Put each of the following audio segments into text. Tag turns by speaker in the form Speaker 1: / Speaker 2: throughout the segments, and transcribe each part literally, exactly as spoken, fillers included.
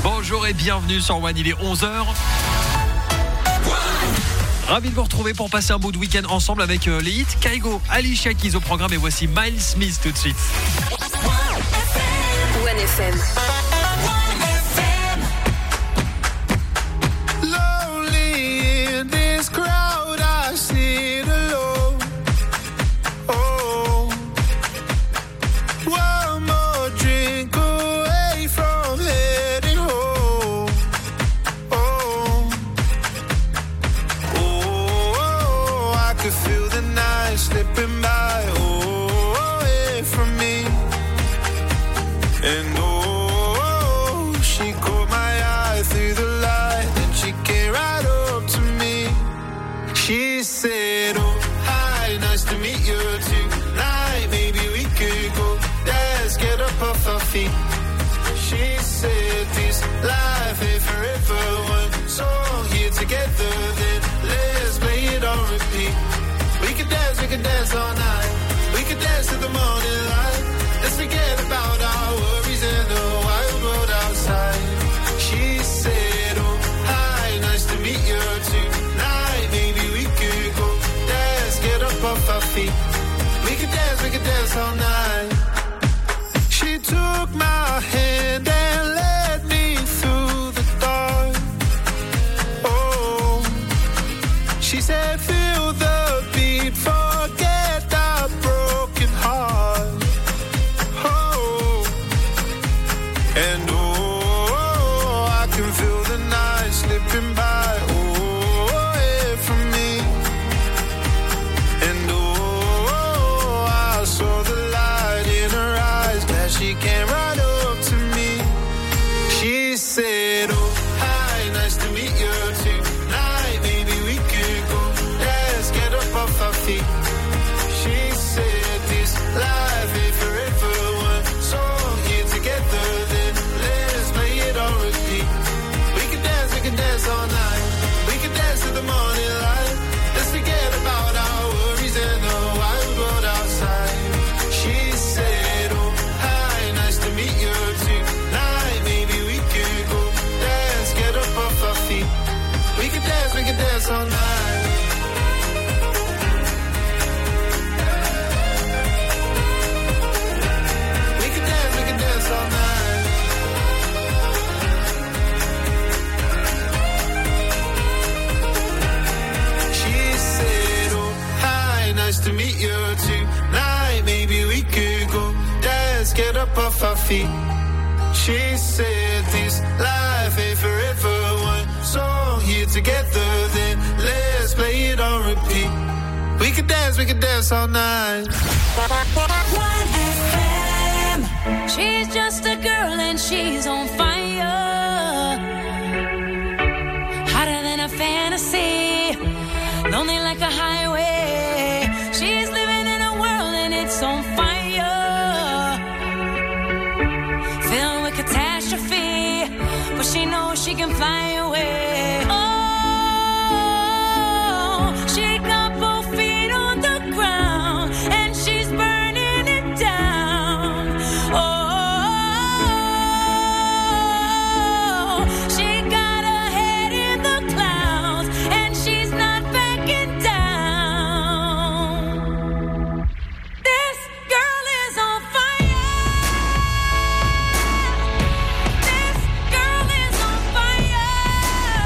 Speaker 1: Bonjour et bienvenue sur One, il est onze heures. Ravi de vous retrouver pour passer un bout de week-end ensemble avec euh, les hits Kaigo, Alicia Keys au programme et voici Miles Smith tout de suite.
Speaker 2: One F M.
Speaker 3: She said this life ain't forever. One song here together, then let's play it on repeat. We can dance, we can dance all night. We can dance to the morning light. Let's forget about our worries and the wild world outside. She said, oh, hi, nice to meet you tonight. Maybe we could go dance, get up off our feet. We can dance, we can dance all night. She took my hand and led me through the dark. Oh, she said, feel the beat, forget the broken heart. Oh, and oh, I can feel the night slipping by. Oh, away from me. And oh, I saw the light in her eyes. She came right up to me. She said, oh, hi, nice to meet you tonight. Maybe we could go dance, get up off our feet. She said, this life ain't forever. One song here together, then let's play it on repeat. We can dance, we can dance all night. We can dance to the morning light. Let's forget about our worries and the wild world outside. She said, oh, to meet you tonight. Maybe we could go dance, get up off our feet. We could dance, we could dance all night. We could dance, we could dance all night. She said, oh, hi, nice to meet you tonight. Maybe we could go dance, get up off our feet. She said this life ain't forever. One song here together, then let's play it on repeat. We could dance, we could dance all night.
Speaker 4: One F M. She's just a girl and she's on fire. Hotter than a fantasy, lonely like a highway. She's living in a world and it's on fire. Catastrophe, but she knows she can fly away. Oh, she got both feet on the ground and she's burning it down. Oh, she got her head in the clouds and she's not backing down. This girl is on fire. This girl is on fire.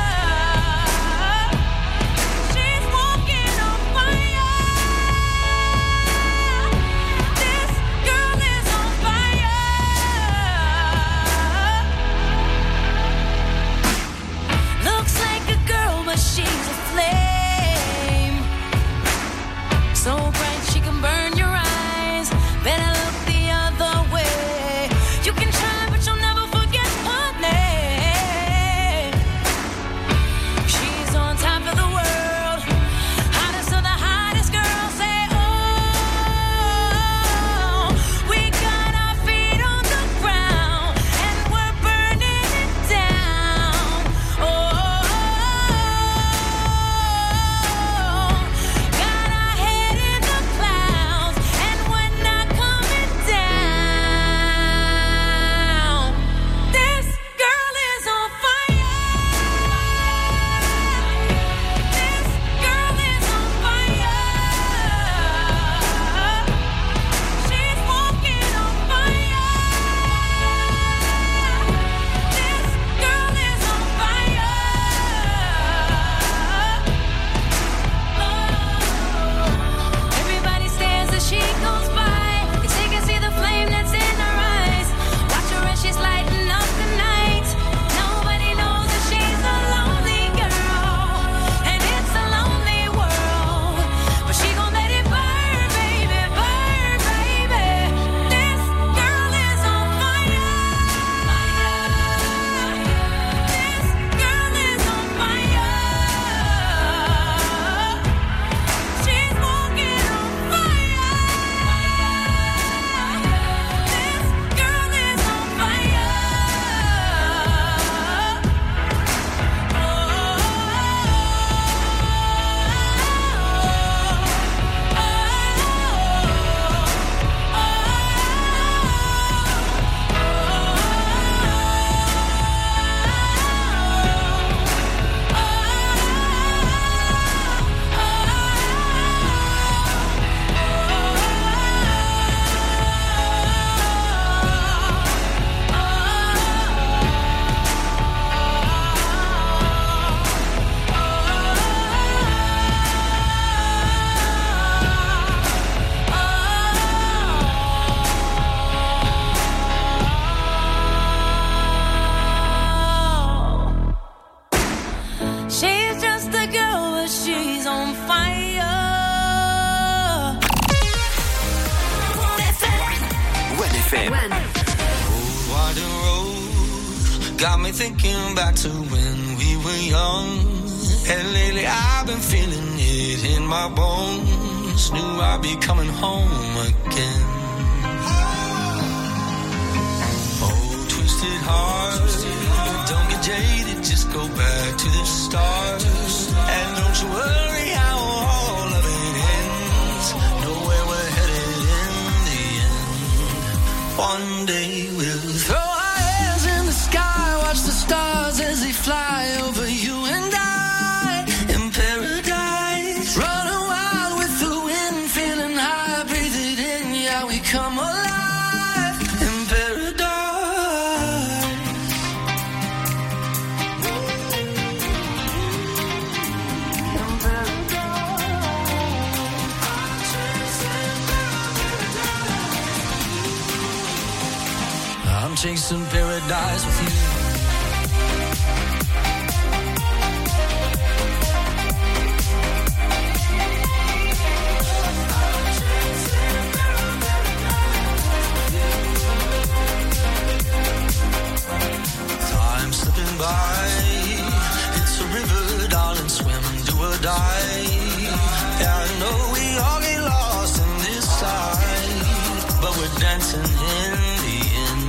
Speaker 2: got me thinking back to when we were young. And lately I've been feeling it in my bones. Knew I'd be coming home again. Oh, twisted heart, don't get jaded, just go back to the start. And don't you worry how all of it ends. Know where we're headed in the end. One day we'll throw our hands in the sky, watch the stars as they fly over you and I in paradise. Running wild with the wind, feeling high, breathe it in, yeah, we come alive in paradise. I'm chasing paradise with you. Time slipping by, it's a river, darling, swim, do or die. Yeah, I know we all get lost in this side, but we're dancing in the end.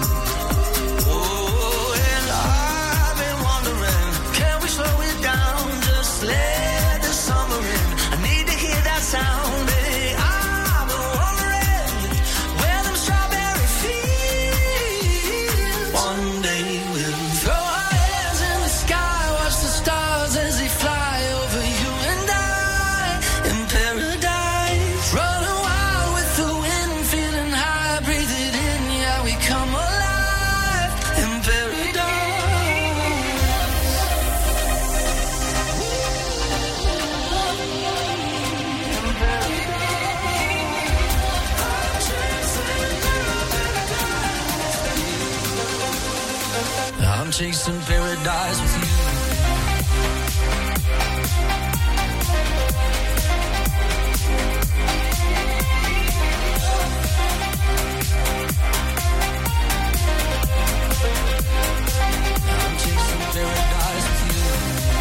Speaker 2: Oh, and I've been wondering, can we slow it down, just let the summer in. I need to hear that sound, eh? I've been wondering where them strawberry fields. One day we'll throw our hands in the sky, watch the stars as they fly over you and I in paradise. Running wild with the wind, feeling high, breathe it in, yeah, we come alive in paradise. I'm chasing paradise with you. I'm chasing paradise with you.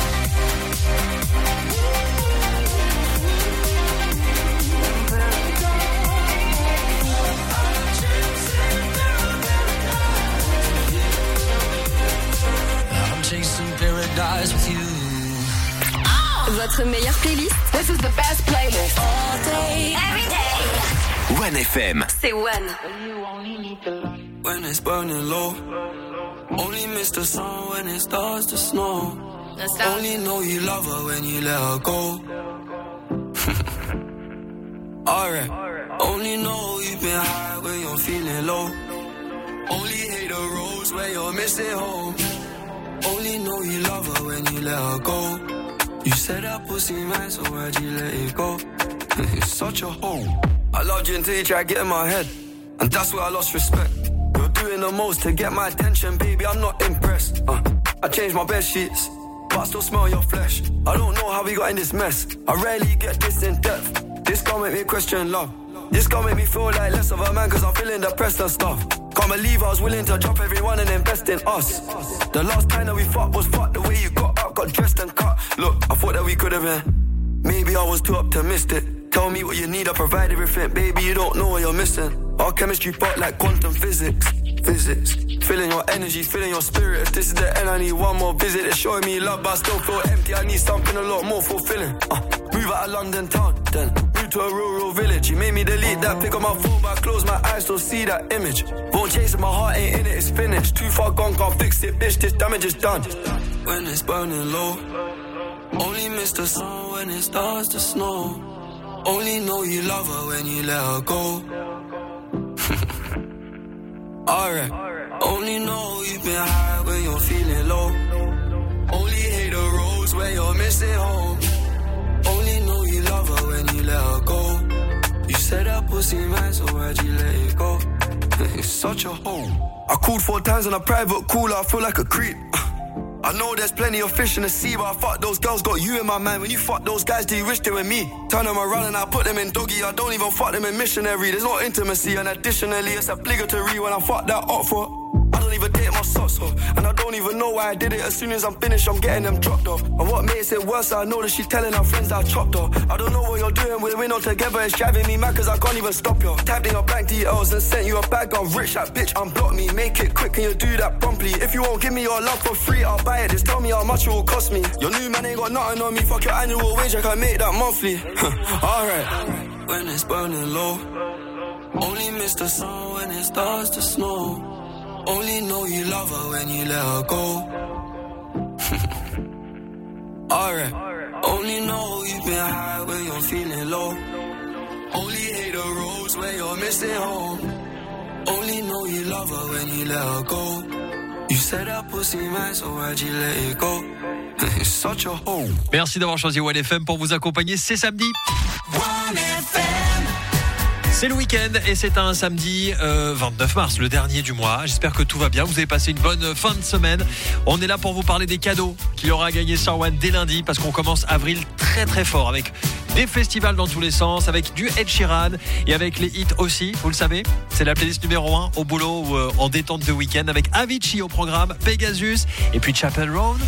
Speaker 2: I'm chasing paradise with you.
Speaker 5: Votre meilleure playlist? This is the best playlist. All day, every day.
Speaker 6: One F M.
Speaker 5: C'est One.
Speaker 2: When it's burning low, only miss the sun when it starts to snow. Only know you love her when you let her go. Alright. Only know you've been high when you're feeling low. Only hate the roads where you're missing home. Only know you love her when you let her go. You said that pussy man, so why'd you let it go? It's such a hole. I loved you until you tried getting my head, and that's where I lost respect. You're doing the most to get my attention, baby, I'm not impressed. uh, I changed my bed sheets, but I still smell your flesh. I don't know how we got in this mess. I rarely get this in depth. This can't make me question love. This can't make me feel like less of a man, cause I'm feeling depressed and stuff. Can't believe I was willing to drop everyone and invest in us. The last time that we fucked was fucked. The way you got up, got dressed and cut. Look, I thought that we could have been. Maybe I was too optimistic. Tell me what you need, I provide everything. Baby, you don't know what you're missing. Our chemistry part like quantum physics. Physics. Feeling your energy, feeling your spirit. If this is the end, I need one more visit. It's showing me love, but I still feel empty. I need something a lot more fulfilling. uh, Move out of London town, then move to a rural village. You made me delete that pic on my phone, but I close my eyes, still see that image. Won't chase it, my heart ain't in it, it's finished. Too far gone, can't fix it, bitch, this damage is done. When it's burning low, only miss the sun when it starts to snow. Only know you love her when you let her go. Alright. Only know you've been high when you're feeling low. Only hate the roads where you're missing home. Only know you love her when you let her go. You said that pussy man, so why'd you let it go? It's such a hole. I called four times on a private call, I feel like a creep. I know there's plenty of fish in the sea, but I fuck those girls, got you in my mind. When you fuck those guys, do you wish they were me? Turn them around and I put them in doggy. I don't even fuck them in missionary. There's no intimacy, and additionally, it's obligatory when I fuck that up for. I don't even take my socks off. And I don't even know why I did it. As soon as I'm finished, I'm getting them dropped off. And what makes it worse, I know that she's telling her friends that I chopped her. I don't know what you're doing, we're in all together. It's driving me mad cause I can't even stop you. Typed in your bank details and sent you a bag. I'm rich, that bitch, unblock me. Make it quick, can you do that promptly? If you won't give me your love for free, I'll buy it. Just tell me how much it will cost me. Your new man ain't got nothing on me. Fuck your annual wage, I can make that monthly. Alright. When it's burning low, only miss the sun when it starts to snow. Only know you love her when you let her go. Alright. Only know you've been high when you're feeling low. Only hate the roads where you're missing home. Only know you love her when you let her go. You said that pussy man, so why'd you let it go? It's such a home.
Speaker 1: Merci d'avoir choisi One F M pour vous accompagner, c'est samedi.
Speaker 2: One F M.
Speaker 1: C'est le week-end et c'est un samedi euh, vingt-neuf mars, le dernier du mois. J'espère que tout va bien, vous avez passé une bonne fin de semaine. On est là pour vous parler des cadeaux qu'il y aura à gagner sur One dès lundi parce qu'on commence avril très très fort avec des festivals dans tous les sens, avec du Ed Sheeran et avec les hits aussi, vous le savez. C'est la playlist numéro un au boulot ou euh, en détente de week-end avec Avicii au programme, Pegasus et puis Chapel Roan.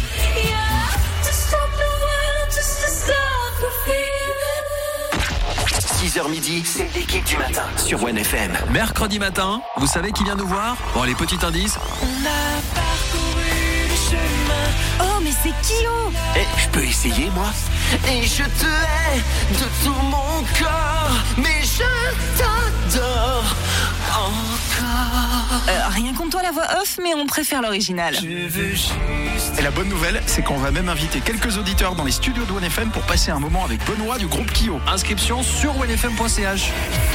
Speaker 6: six heures midi, c'est l'équipe du matin sur One F M.
Speaker 1: Mercredi matin, vous savez qui vient nous voir? Bon, les petits indices.
Speaker 4: On a parcouru le chemin. Oh, mais c'est Kyo.
Speaker 6: Eh, je peux essayer, moi? Et je te hais de tout mon corps, mais je t'adore encore.
Speaker 7: Euh, rien contre toi la voix off, mais on préfère l'original.
Speaker 6: Je veux juste...
Speaker 8: Et la bonne nouvelle, c'est qu'on va même inviter quelques auditeurs dans les studios de One F M pour passer un moment avec Benoît du groupe Kyo.
Speaker 1: Inscription sur one f m point c h.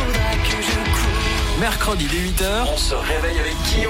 Speaker 1: Mercredi dès huit heures,
Speaker 6: on se réveille avec Kyo.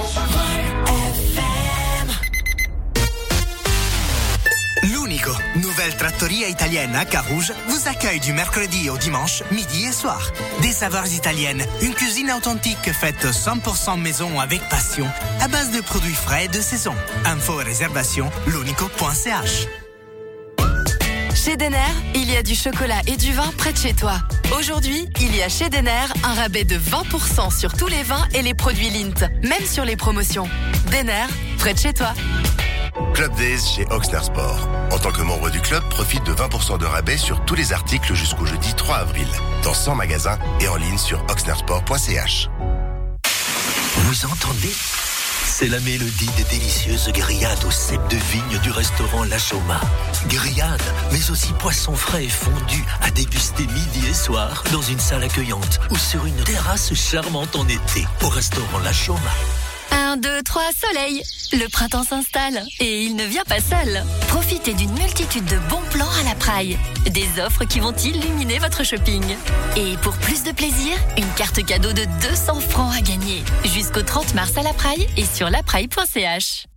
Speaker 9: L'Unico, nouvelle trattoria italienne à Carouge, vous accueille du mercredi au dimanche, midi et soir. Des saveurs italiennes, une cuisine authentique faite cent pour cent maison avec passion, à base de produits frais de saison. Info et réservation, l'unico point c h.
Speaker 5: Chez Denner, il y a du chocolat et du vin près de chez toi. Aujourd'hui, il y a chez Denner un rabais de vingt pour cent sur tous les vins et les produits Lindt, même sur les promotions. Denner, près de chez toi.
Speaker 10: Club Days chez Oxner Sport. En tant que membre du club, profite de vingt pour cent de rabais sur tous les articles jusqu'au jeudi trois avril. Dans cent magasins et en ligne sur oxner sport point c h.
Speaker 6: Vous entendez? C'est la mélodie des délicieuses grillades au cep de vigne du restaurant La Choma. Grillades, mais aussi poissons frais et fondus à déguster midi et soir dans une salle accueillante ou sur une terrasse charmante en été au restaurant La Choma.
Speaker 5: un, deux, trois, soleil. Le printemps s'installe et il ne vient pas seul. Profitez d'une multitude de bons plans à la Praille. Des offres qui vont illuminer votre shopping. Et pour plus de plaisir, une carte cadeau de deux cents francs à gagner. Jusqu'au trente mars à la Praille et sur la praille point c h.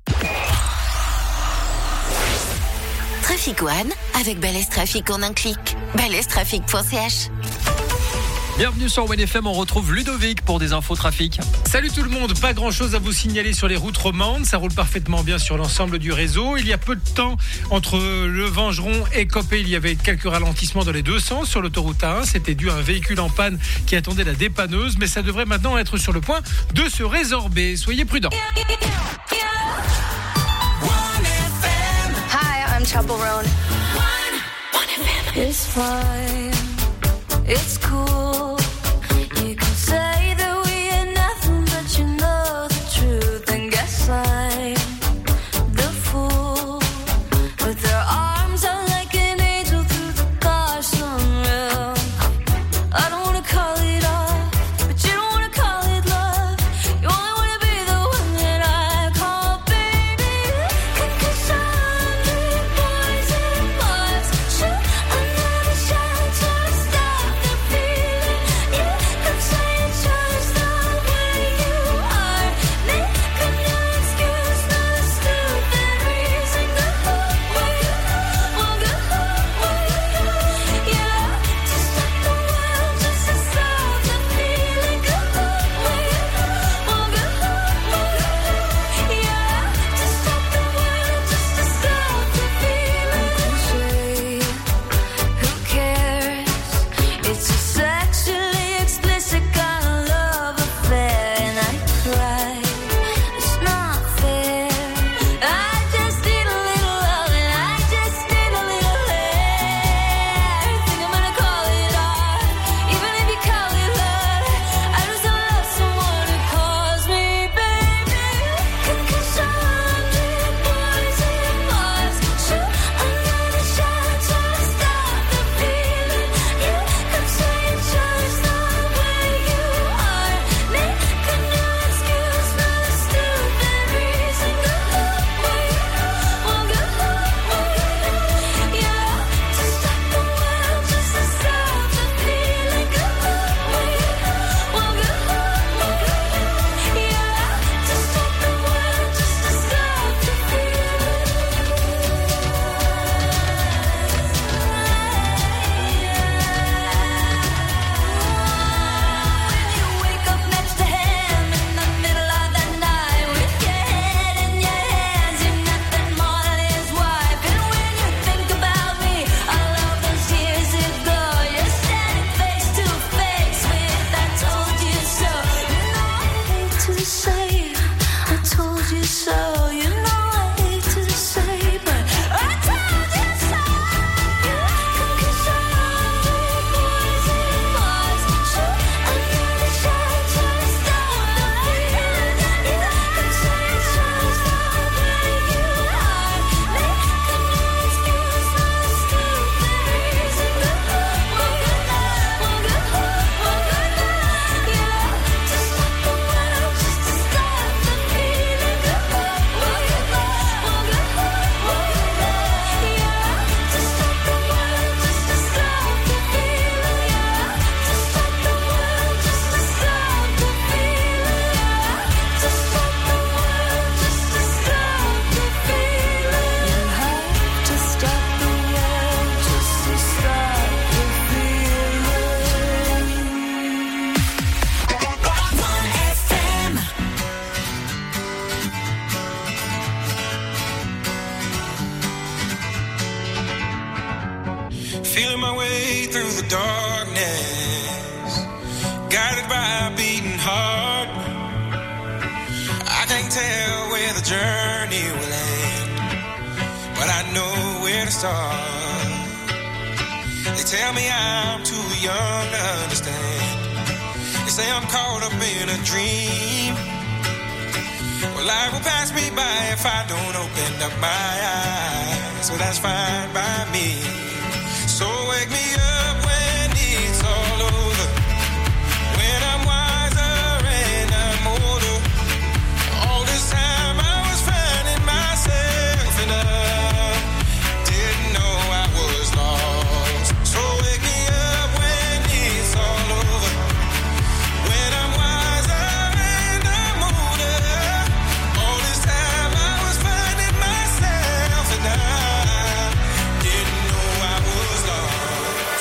Speaker 5: Trafic One avec Balès Trafic en un clic. balès trafic point c h.
Speaker 1: Bienvenue sur One F M, on retrouve Ludovic pour des infos trafic.
Speaker 11: Salut tout le monde, pas grand chose à vous signaler sur les routes romandes, ça roule parfaitement bien sur l'ensemble du réseau. Il y a peu de temps entre le Vengeron et Copé, il y avait quelques ralentissements dans les deux sens sur l'autoroute A un, c'était dû à un véhicule en panne qui attendait la dépanneuse, mais ça devrait maintenant être sur le point de se résorber, soyez prudents.
Speaker 12: Hi, I'm Chapel Roan. It's fine, it's cool. You can say that we are nothing, but you know the truth. And guess I'm the fool. With their arms out like an angel through the car sunroof. I don't wanna call it off, but you don't wanna call it love. You only wanna be the one that I call baby. Cause I'm the boys and boys shoot another shot to stop the feeling.
Speaker 13: Feeling my way through the darkness, guided by a beating heart. I can't tell where the journey will end, but I know where to start. They tell me I'm too young to understand. They say I'm caught up in a dream. Well, life will pass me by if I don't open up my eyes. So that's fine by me. So wake me up when it's all over, when I'm wiser and I'm older. All this time I was finding myself and I didn't know I was lost. So wake me up when it's all over, when I'm wiser and I'm older. All this time I was finding myself and I didn't know I was lost.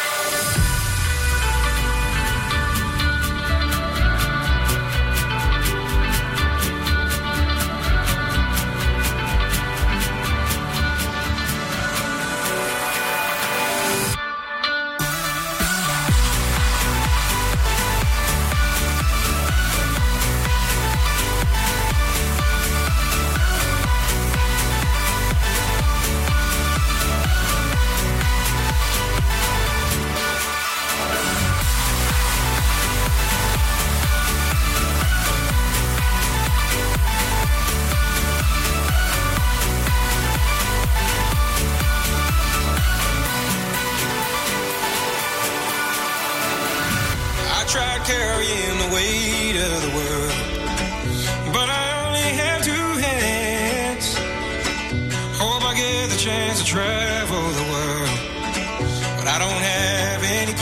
Speaker 13: I tried carrying the weight of the world, but I only have two hands. Hope I get the chance to travel the world, but I don't have any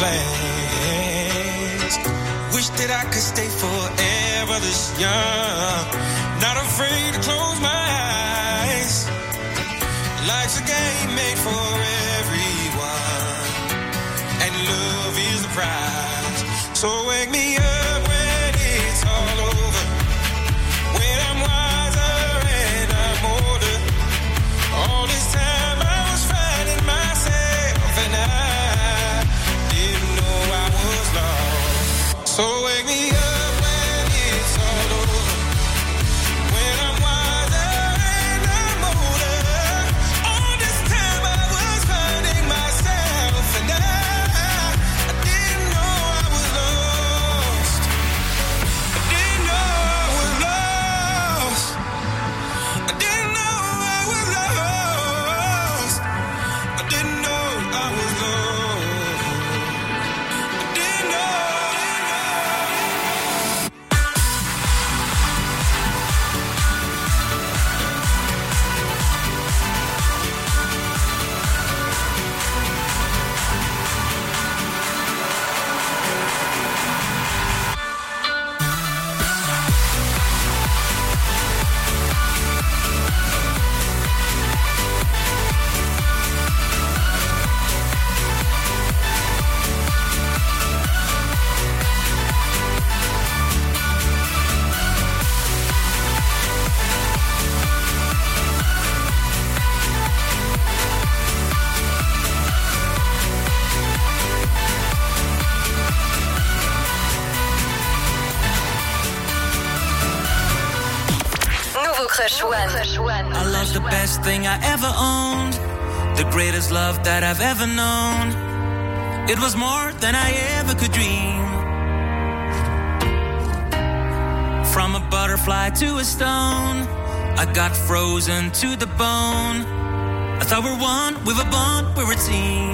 Speaker 13: plans. Wish that I could stay forever this young, not afraid to close my eyes. Life's a game made for everyone, and love is the prize. So wake me up when it's all over, when I'm wiser and I'm older. All this time I was finding myself and I didn't know I was lost. So wake me up when it's all over, when I'm wiser and I'm older. All this time I was finding myself and I, I didn't know I was lost. I didn't know I was lost. I didn't know I was lost. I didn't know I was lost. I didn't know.
Speaker 14: Nouveau Crush One.
Speaker 15: I love the best thing I ever owned, the greatest love that I've ever known. It was more than I ever could dream. From a butterfly to a stone, I got frozen to the bone. I thought we're one, we were bond, we were a team.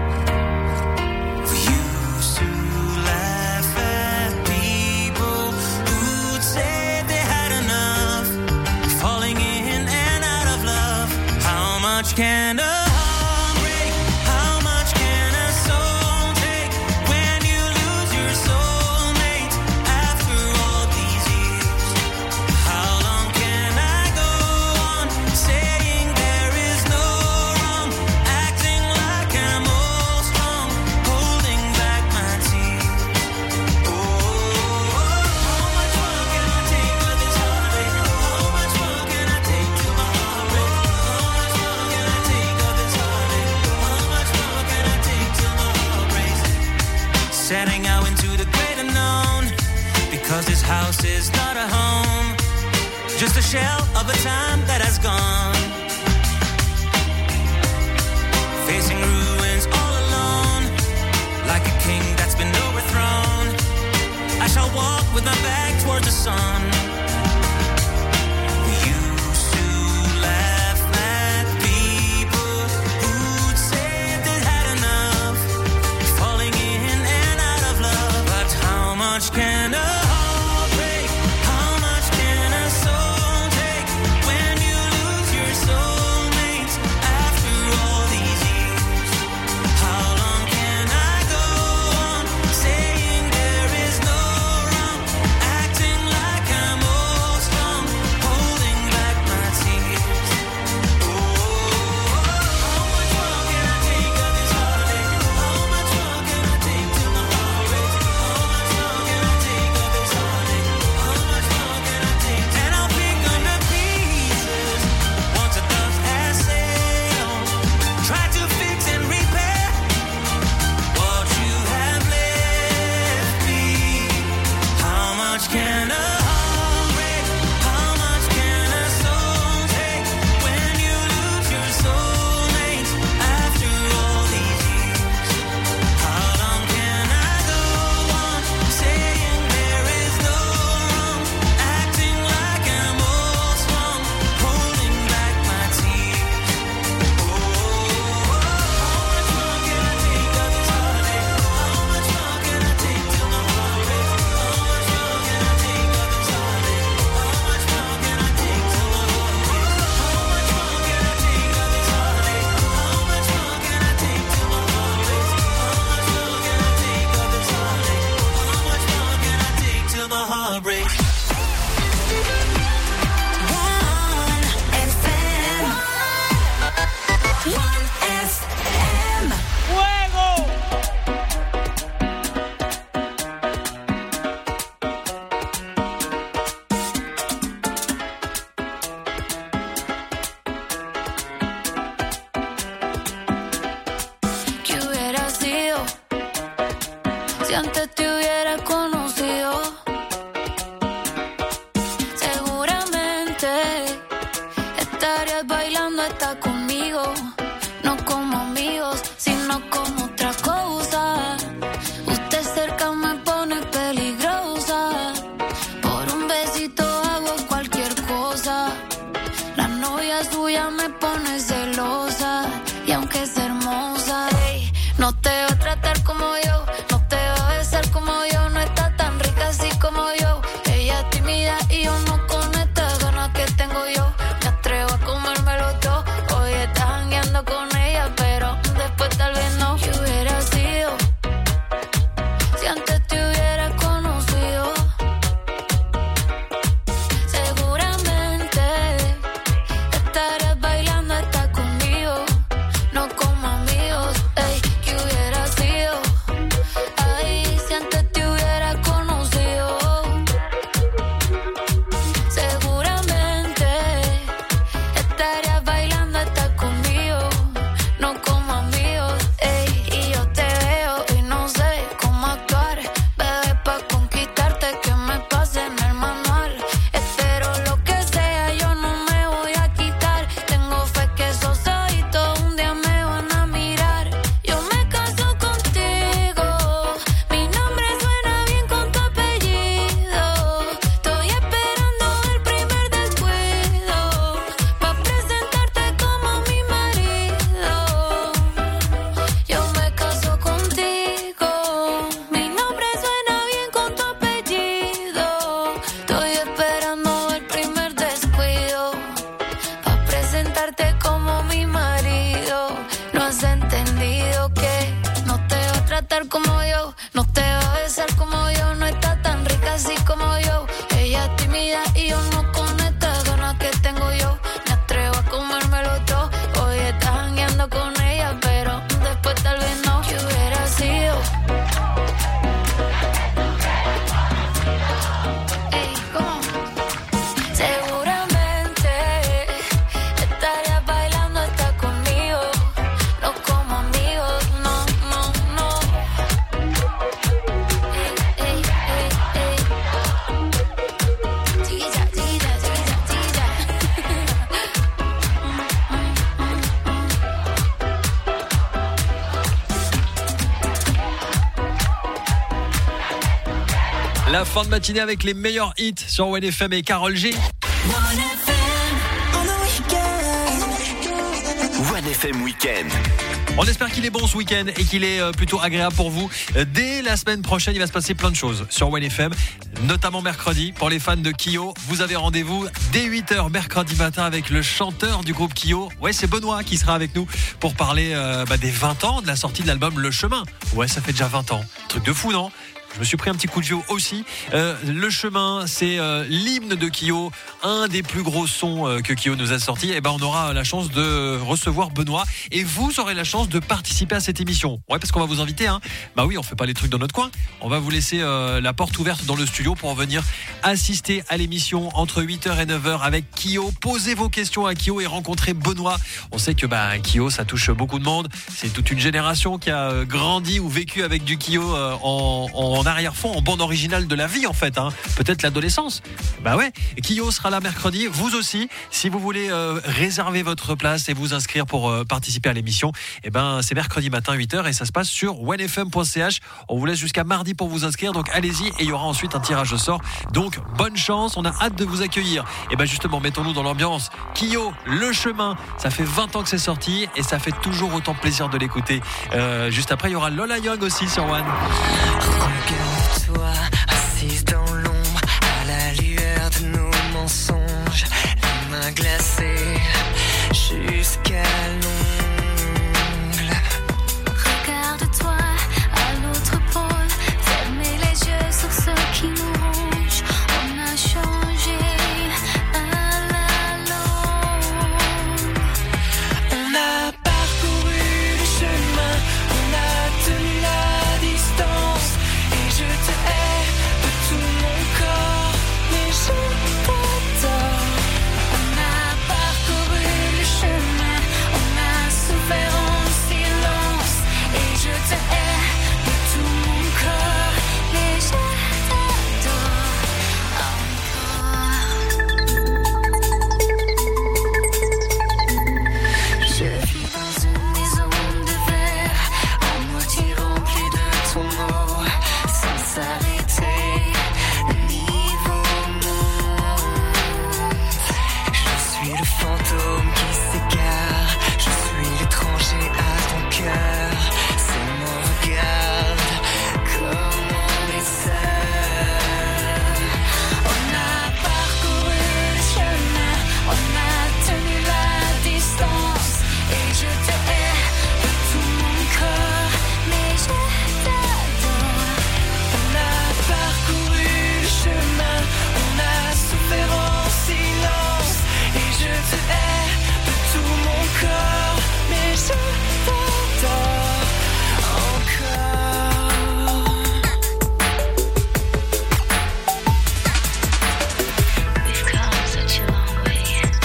Speaker 15: We used to laugh at people who'd say they had enough, falling in and out of love. How much can a heart break? How much can a soul take when you lose your soulmate after all these years? How long can I go on saying there is no wrong, acting like I'm all strong, holding back my tears? Oh, how much more can I take of this heartache? How much more can I take till my heart breaks? How much more can I take of this house is not a home, just a shell of a time that has gone. Facing ruins all alone, like a king that's been overthrown. I shall walk with my back towards the sun. We used to laugh at people who'd said they had enough, falling in and out of love. But how much can a heart break? How much can a soul take when you lose your soulmates after all these years? How long can I go on saying there is no wrong, acting like I'm all strong, holding back my tears? Oh, how much more can I take of this heartache? How much more can I take till my heart breaks? How much more can I take of this heartache? How much more can I take? And I'll pick up the pieces once the dust has settled. Try to fix and repair what you have left me. How much can a heart break? How much can a soul take when you lose your soulmates after all these years? How long can I go on saying there is no wrong, acting like I'm all strong, holding back my tears? Oh, how much more can I take of this heartache? How much more can I take till my heart breaks? How much more can I take of this heartache? How much more can I take till my heart breaks? How much more can I take of this heartache? How much more can I take till my heart breaks? How much more can I take of this heartache? How much more can I take till my heart breaks?
Speaker 12: ¿Qué hubiera sido si antes te hubiera conocido? Seguramente estarías bailando hasta conmigo, no como amigos, sino como otra cosa. Usted cerca me pone peligrosa, por un besito hago cualquier cosa. La novia suya me pone celosa, y aunque es hermosa, ey, no te va a tratar como yo, no te va a besar como yo, no está tan rica así como yo. Ella es tímida y yo no con estas ganas que tengo yo. Me atrevo a comérmelo todo, hoy estás jangueando con ella, pero después tal vez no. ¿Qué hubiera sido si antes te hubiera conocido? Seguramente estarías bailando hasta conmigo, no como amigos. Ey, ¿qué hubiera
Speaker 1: La fin de matinée avec les meilleurs hits sur One F M et Karol G.
Speaker 6: One F M Week-end.
Speaker 1: On espère qu'il est bon ce week-end et qu'il est plutôt agréable pour vous. Dès la semaine prochaine, il va se passer plein de choses sur One F M, notamment mercredi. Pour les fans de Kyo, vous avez rendez-vous dès huit heures mercredi matin avec le chanteur du groupe Kyo. Ouais, c'est Benoît qui sera avec nous pour parler euh, bah, des vingt ans de la sortie de l'album Le Chemin. Ouais, ça fait déjà vingt ans. Truc de fou, non ? Je me suis pris un petit coup de vieux aussi. Euh, le Chemin, c'est euh, l'hymne de Kyo, un des plus gros sons euh, que Kyo nous a sorti. Et ben, on aura la chance de recevoir Benoît et vous aurez la chance de participer à cette émission. Ouais, parce qu'on va vous inviter. Hein. Bah oui, on fait pas les trucs dans notre coin. On va vous laisser euh, la porte ouverte dans le studio pour venir assister à l'émission entre huit heures et neuf heures avec Kyo. Posez vos questions à Kyo et rencontrez Benoît. On sait que bah Kyo, ça touche beaucoup de monde. C'est toute une génération qui a grandi ou vécu avec du Kyo euh, en, en en arrière-fond, en bande originale de la vie en fait, hein. Peut-être l'adolescence. Bah ouais, Kyo sera là mercredi, vous aussi. Si vous voulez euh, réserver votre place et vous inscrire pour euh, participer à l'émission, eh ben c'est mercredi matin huit heures et ça se passe sur one f m point c h. On vous laisse jusqu'à mardi pour vous inscrire, donc allez-y et il y aura ensuite un tirage au sort. Donc bonne chance, on a hâte de vous accueillir. Et ben justement, mettons-nous dans l'ambiance. Kyo, Le Chemin, ça fait vingt ans que c'est sorti et ça fait toujours autant plaisir de l'écouter. Euh, juste après, il y aura Lola Young aussi sur One.
Speaker 16: Regarde-toi, assise dans l'ombre, à la lueur de nos mensonges, les mains glacées jusqu'à l'ongle.
Speaker 12: Regarde-toi à l'autre pôle, fermez les yeux sur ce qui nous ronge. On a changé à la longue.
Speaker 16: On a parcouru le chemin, on a tenu la distance. Et je te hais de tout mon corps, mais je t'adore. On a parcouru le chemin, on a souffert en silence. Et je te hais de tout mon corps, mais je t'adore encore. Je vis dans une maison de verre, à moitié remplie de ton eau. Sans s'arrêter, le niveau monte. Je suis le fantôme qui s'égare, je suis l'étranger à ton cœur. C'est mon regard, comme on est seul. On a parcouru le chemin, on a tenu la distance. Et je te hais de tout mon corps, mais je t'adore. On a parcouru le chemin, on a souffert en silence. Et je te hais de tout mon corps, mais je t'adore encore. We've come such a long way.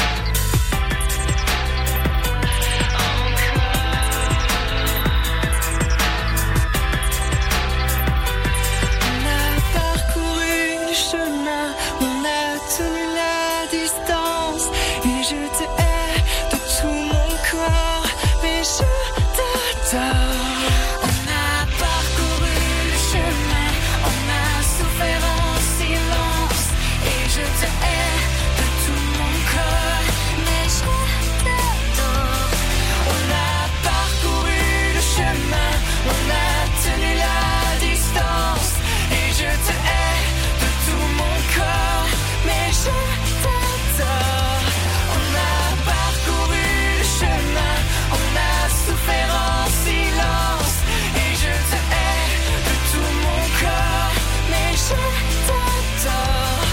Speaker 16: On a parcouru le chemin, on a tenu la distance. Et je te hais de tout mon corps, mais je t'adore. On a parcouru le chemin, on a souffert en silence. Et je te hais de tout mon corps, mais je t'adore. On a parcouru le chemin, on a tenu la distance. Et je te hais de tout mon corps, mais je t'adore. On a parcouru le chemin, on a souffert en silence. Et je te hais de tout mon corps, mais je t'adore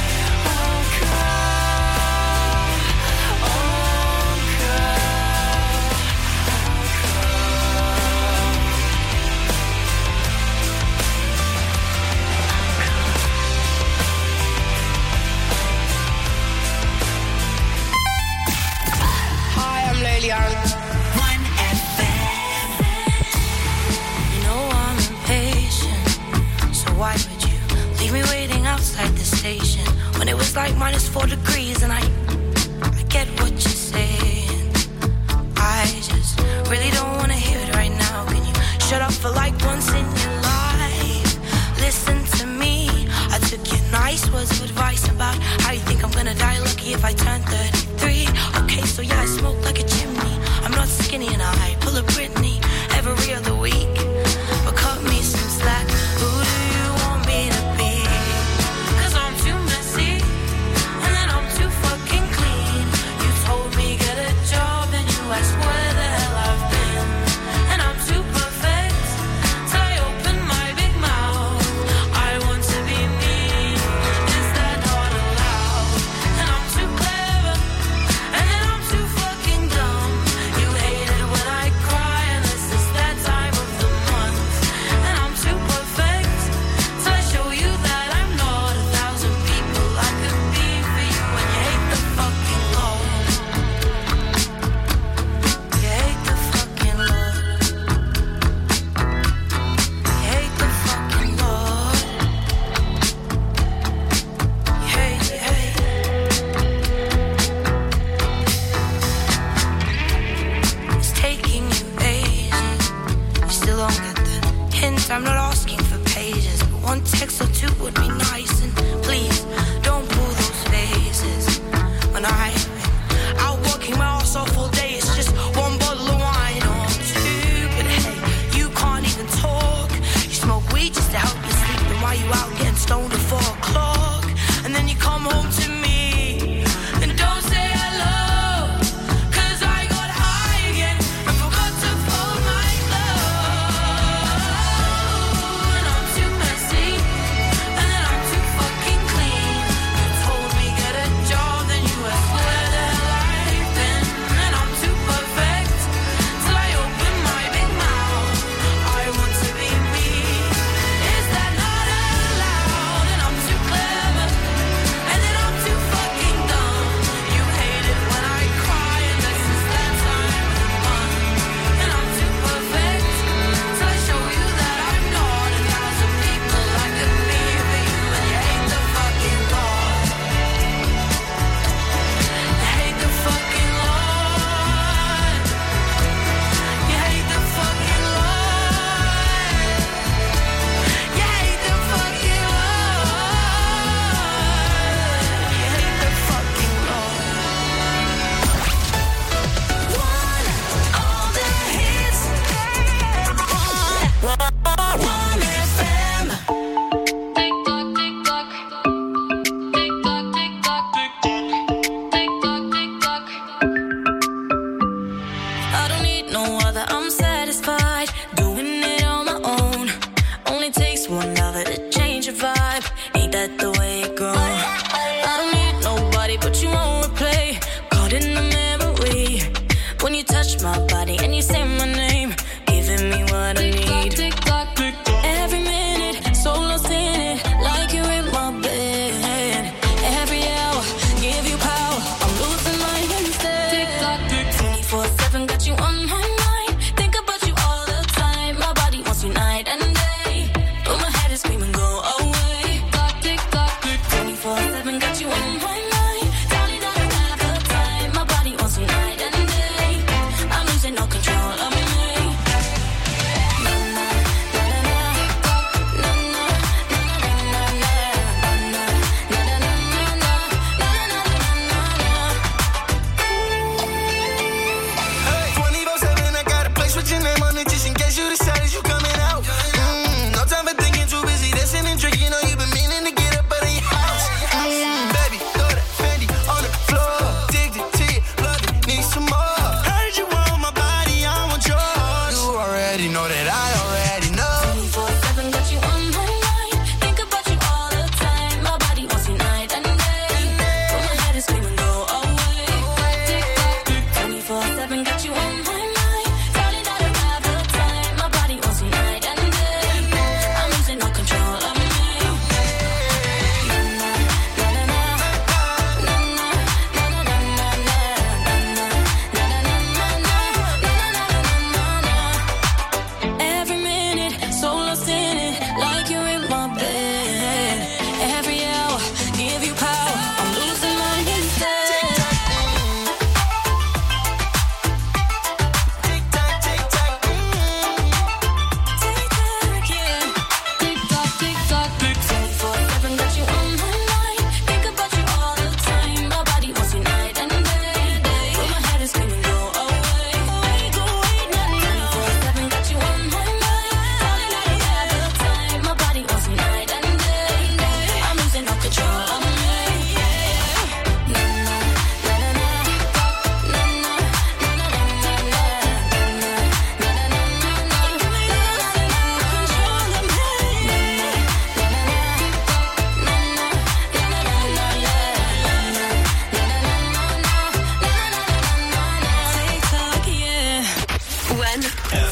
Speaker 16: encore, encore,
Speaker 17: Hi, I'm Leilian.
Speaker 16: One F M. You know I'm impatient, so why would you leave me waiting outside the station when it was like minus four degrees? And I, I get what you're saying. I just really don't wanna hear it right now. Can you shut up for like once in your life? Listen to me. I took
Speaker 4: that I'm satisfied doing it on my own. Only takes one lover to change your vibe. Ain't that the way it goes? I don't need nobody but you on replay. Caught in the memory when you touch my body and you say my name, giving me what I need. Tick tock, tick tock. Every minute, so lost in it, like you're in my bed. Every hour, give you power. I'm losing mine instead. Tick tock, tick tock. twenty-four seven, got you on my mind. Think about you all the time. My body wants you night and day, but my head is screaming, go away. Tick tock, tick tock, tick tock. twenty-four seven, got you on my mind. Darling, I don't have the time. My body wants you night and day. I'm losing all control of me. Na na na na na na na na na na
Speaker 3: twenty-four seven, I got a place with your name on it just in case you decided you coming out. Mm, no time for thinking, too busy dancing and drinking. Know you been meaning to get up out of your house. Mm, baby, throw that Fendi on the floor. Addicted to you, love it, need some more. Heard you want my body, I want yours. You already know that I already know.
Speaker 4: twenty-four seven, got you on my mind. Think about you all the time. My body wants you night and day, but my head is screaming, go away. Tick tock, tick tock. twenty-four seven, got you on my mind. Darling, I don't have the time. My body wants you night and day. I'm losing all control of me. Na na na na na na na na na na na na. Every minute, so lost in it, like you're in my bed. Every hour, give you power. I'm losing mine instead.
Speaker 3: Tick tock, tick tock, mm.
Speaker 4: Tick tock, yeah. Tick tock, tick tock. twenty-four seven, got you on my mind. Think about you all the time. My body wants you night and day, but my head is screaming, go away. Go away, twenty-four seven, got you on my mind. Darling, I don't have the time. My body wants you night and day. I'm losing all control of me. Na na na na na na na na na na
Speaker 5: One.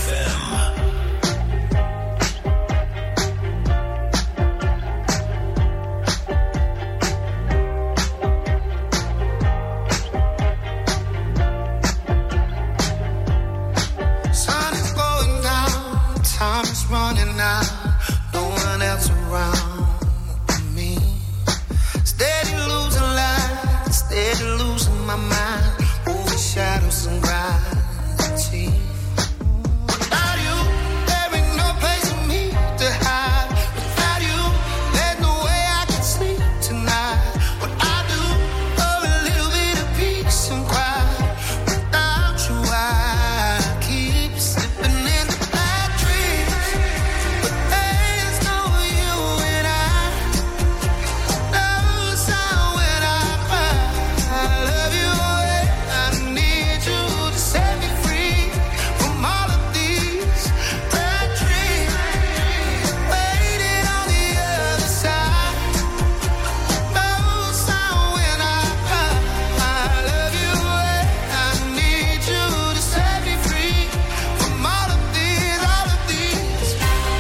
Speaker 3: Sun is going down, time is running out. No one else around but me. Steady losing light, steady losing my mind. Moving shadows and gravity. Without you, there ain't no place for me to hide. Without you, there's no way I can sleep tonight. What I do for a little bit of peace and quiet. Without you, I keep slipping into bad dreams. But there's no you and I. No sound when I cry. I love you and I need you to set me free from all of these bad dreams. Waiting on the other side. No sound when I cry. I love you and I need you to set me free from all of these, all of these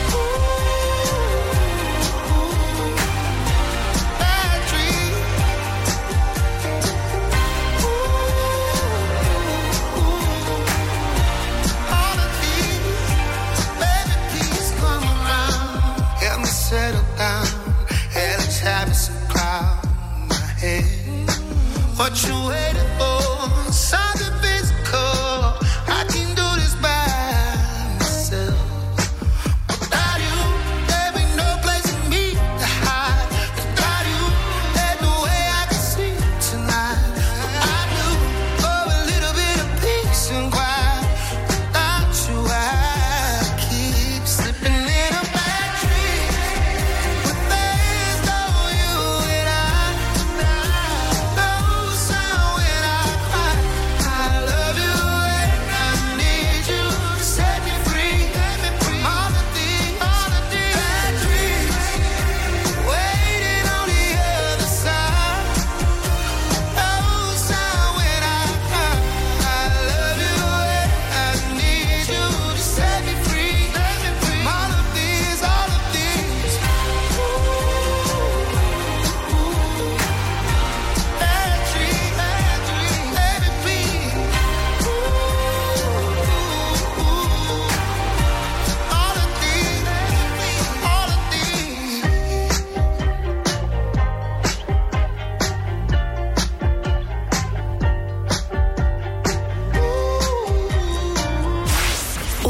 Speaker 3: bad dreams. All of these, baby, please come around. Help me settle down. Hey, let's have some crowd in my head. What you waiting for? Something physical. I can do this by myself. Without you, there ain't no place for me to hide. Without you, there's no way I can sleep tonight. I do for a little bit of peace and quiet. Without you, I keep slipping in a bad dream. But there's no you and I. No sound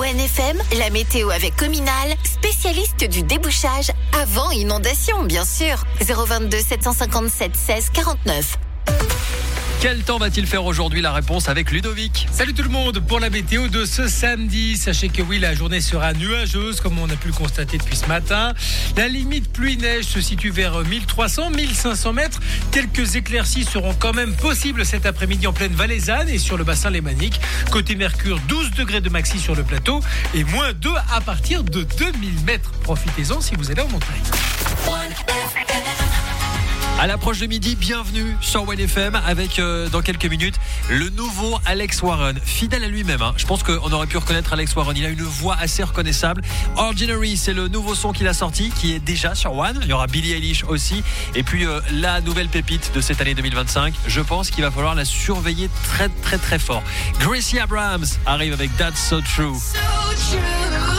Speaker 5: One F M, la météo avec Cominal, spécialiste du débouchage avant inondation, bien sûr. zéro vingt-deux sept cent cinquante-sept seize quarante-neuf.
Speaker 1: Quel temps va-t-il faire aujourd'hui? La réponse avec Ludovic.
Speaker 11: Salut tout le monde, pour la météo de ce samedi, sachez que oui, la journée sera nuageuse comme on a pu le constater depuis ce matin. La limite pluie-neige se situe vers mille trois cents à mille cinq cents mètres. Quelques éclaircies seront quand même possibles cet après-midi en pleine Valaisanne et sur le bassin lémanique. Côté Mercure, douze degrés de maxi sur le plateau et moins deux à partir de deux mille mètres. Profitez-en si vous allez en montagne.
Speaker 1: À l'approche de midi, bienvenue sur One F M avec euh, dans quelques minutes le nouveau Alex Warren, fidèle à lui-même. Hein. Je pense qu'on aurait pu reconnaître Alex Warren. Il a une voix assez reconnaissable. Ordinary, c'est le nouveau son qu'il a sorti, qui est déjà sur One. Il y aura Billie Eilish aussi. Et puis euh, la nouvelle pépite de cette année deux mille vingt-cinq. Je pense qu'il va falloir la surveiller très très très fort. Gracie Abrams arrive avec That's So True.
Speaker 14: So true.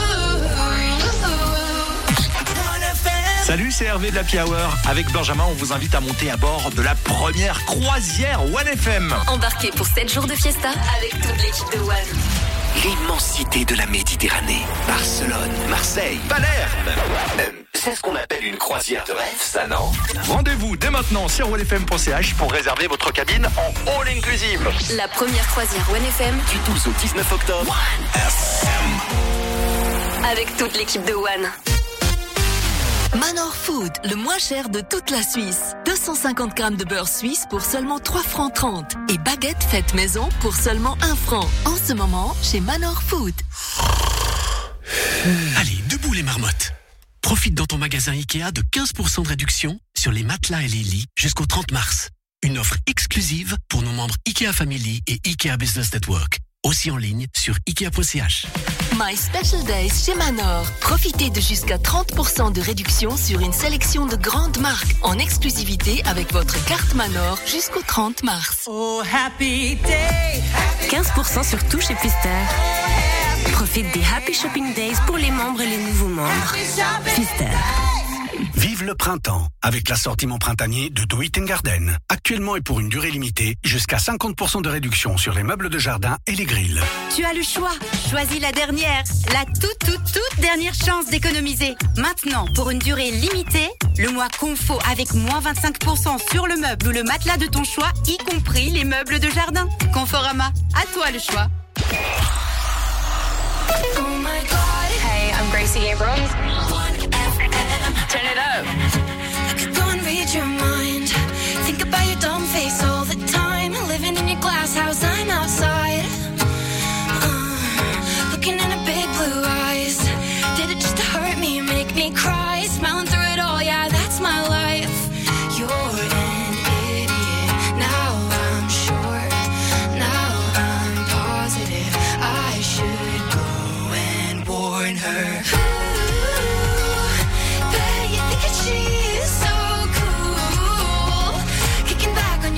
Speaker 18: Salut, c'est Hervé de l'Happy Hour. Avec Benjamin, on vous invite à monter à bord de la première croisière One F M.
Speaker 5: Embarquez pour sept jours de fiesta avec toute l'équipe de One.
Speaker 6: L'immensité de la Méditerranée. Barcelone, Marseille, Palerme. Euh, c'est ce qu'on appelle une croisière de rêve, ça, non?
Speaker 18: Rendez-vous dès maintenant sur one f m point c h pour réserver votre cabine en all inclusive.
Speaker 5: La première croisière One F M
Speaker 6: Du douze au dix-neuf octobre. One F M.
Speaker 5: avec toute l'équipe de One. Manor Food, le moins cher de toute la Suisse. deux cent cinquante grammes de beurre suisse pour seulement trois francs trente. Et baguette faite maison pour seulement un franc. En ce moment, chez Manor Food.
Speaker 19: Allez, debout les marmottes. Profite dans ton magasin Ikea de quinze pour cent de réduction sur les matelas et les lits jusqu'au trente mars. Une offre exclusive pour nos membres Ikea Family et Ikea Business Network. Aussi en ligne sur ikea point c h.
Speaker 5: My Special Days chez Manor. Profitez de jusqu'à trente pour cent de réduction sur une sélection de grandes marques en exclusivité avec votre carte Manor jusqu'au trente mars.
Speaker 20: Oh, happy day.
Speaker 21: quinze pour cent sur tout chez Pfister. Profite des Happy Shopping Days pour les membres et les nouveaux membres. Pfister.
Speaker 22: Vive le printemps avec l'assortiment printanier de Do It and Garden. Actuellement et pour une durée limitée, jusqu'à cinquante pour cent de réduction sur les meubles de jardin et les grilles.
Speaker 23: Tu as le choix. Choisis la dernière, la toute toute toute dernière chance d'économiser. Maintenant, pour une durée limitée, le mois Confo avec moins vingt-cinq pour cent sur le meuble ou le matelas de ton choix, y compris les meubles de jardin. Conforama, à toi le choix.
Speaker 14: Oh my God. Hey, I'm Gracie Abrams. Turn it up.
Speaker 4: I could go and read your mind. Think about your dumb face all the time. Living in your glass house, I'm outside. Uh, looking in her big blue eyes. Did it just to hurt me, make me cry? Smiling through it all, yeah, that's my life. You're an idiot. Now I'm sure. Now I'm positive. I should go and warn her. She's so cool, kicking back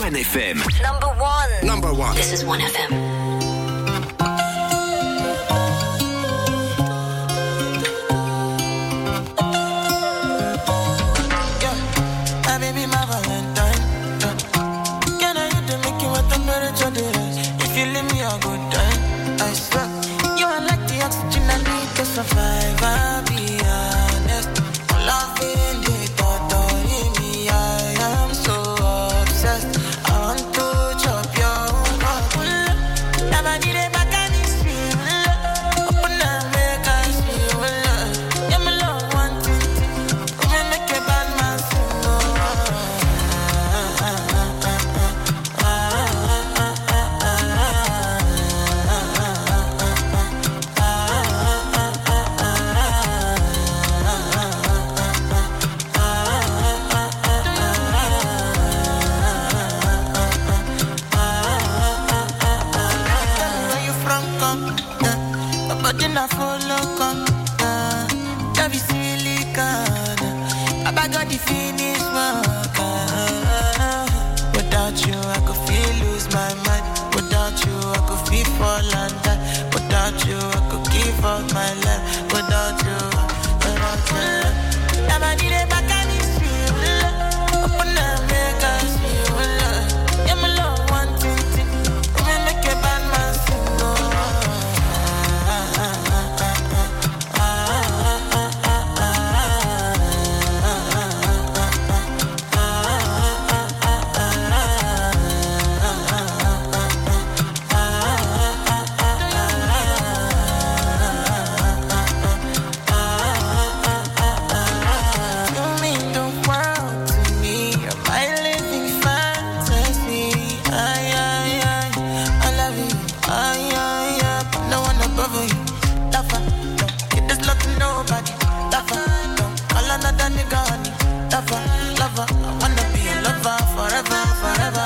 Speaker 2: one F M.
Speaker 4: Number one.
Speaker 2: Number one.
Speaker 4: This is one F M.
Speaker 7: Survive, I'll be honest. Loving the thought of me, I am so obsessed. I want to chop your heart. Never need a back and it's real. Open up, make us feel. Yeah, my love, one thing. We make a bad man I follow come, uh, that be silicon. I got the finish work. Uh, without you, I could feel lose my mind. Without you, I could feel fall and die. Without you, I could give up my life. Without you, without you, never need a back and it's real. Open up, make us feel. Yeah, my love, one thing, we make a bad man sing. Oh. Another nigga, honey, lover, lover. I wanna be a lover forever, forever.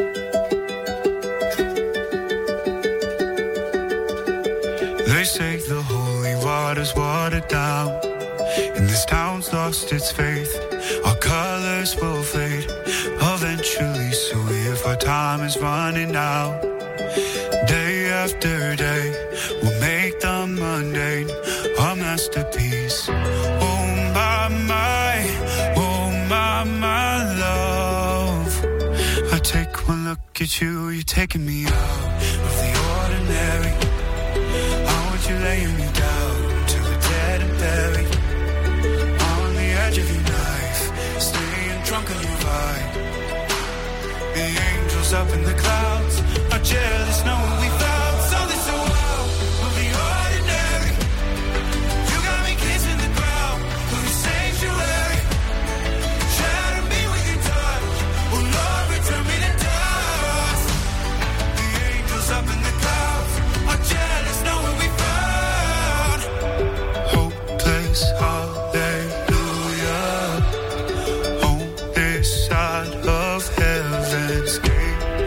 Speaker 8: They say the
Speaker 3: the holy water's watered down, and this town's lost its faith. Our colors will fade eventually, so if our time is running out, day after day, we'll make the mundane a masterpiece. Oh my, my, oh my, my love. I take one look at you, you're taking me out of the ordinary. I want you laying me down to the dead and buried, on the edge of your knife, staying drunk on your vibe. The angels up in the clouds are jealous knowing we found something so wild of the ordinary. You got me kissing the ground of the sanctuary. Shatter me with your touch, oh Lord, return me to dust. The angels up in the clouds are jealous knowing we found hopeless hallelujah on this side of heaven's gate.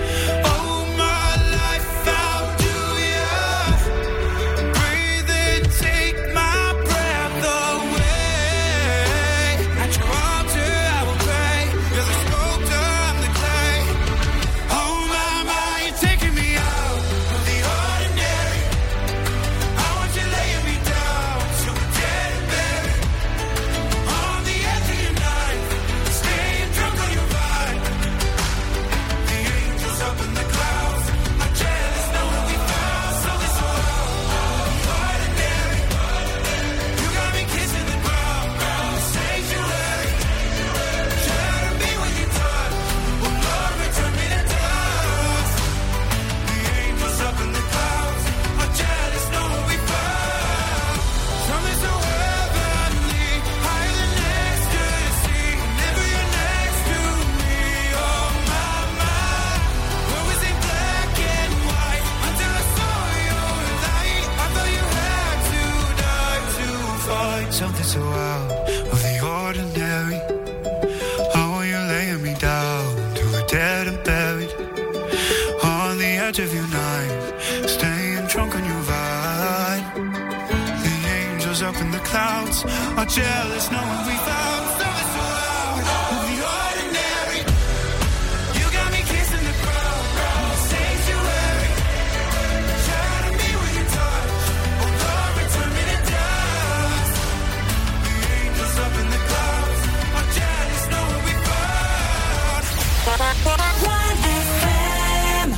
Speaker 3: Something so out of the ordinary. Oh, you're laying me down to a dead and buried, on the edge of your knife, staying drunk on your vibe. The angels up in the clouds are jealous knowing we found something so out of the ordinary. You got me kissing the ground, sanctuary. Shatter me with your touch, oh Lord, return me to dust. Up in the clouds, I'm jealous knowing we found one F M.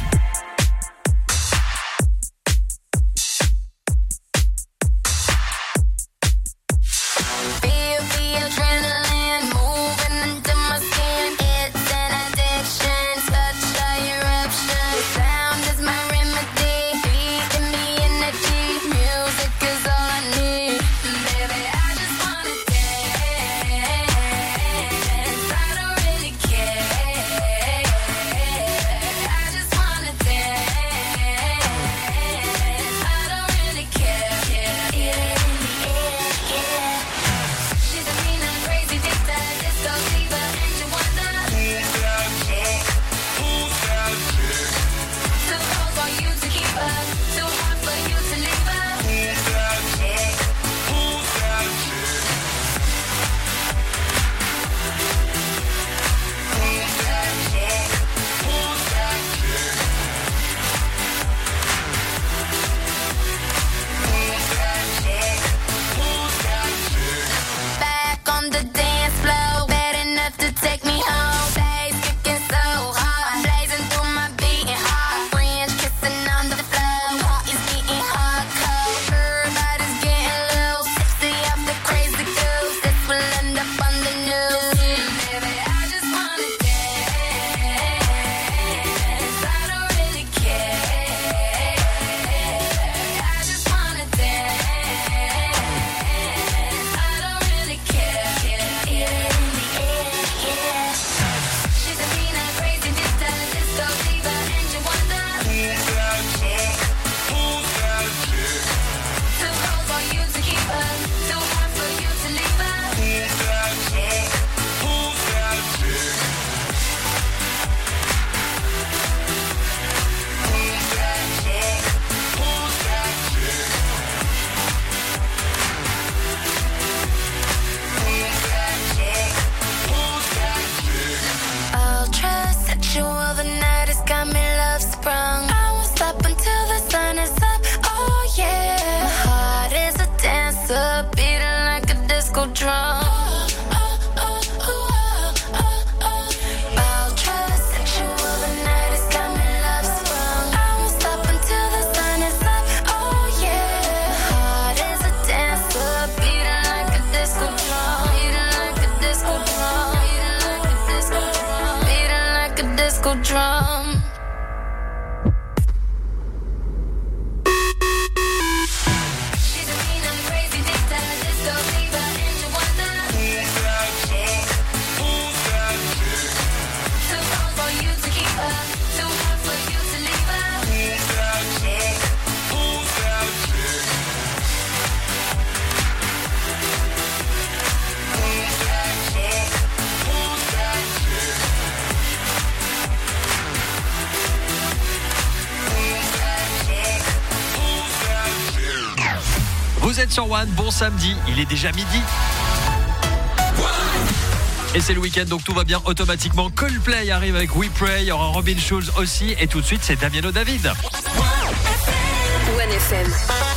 Speaker 4: Feel the adrenaline. drum. I'll try to sexual the night, it's got me love sprung. I won't stop until the sun is up. Oh yeah, heart is a dancer, beating like a disco drum, beating like a disco drum, beating like a disco drum, beating like a disco drum.
Speaker 1: Vous êtes sur One, bon samedi, il est déjà midi. Et c'est le week-end, donc tout va bien automatiquement. Coldplay arrive avec We Pray, il y aura Robin Schulz aussi. Et tout de suite, c'est Damiano David.
Speaker 21: One F M.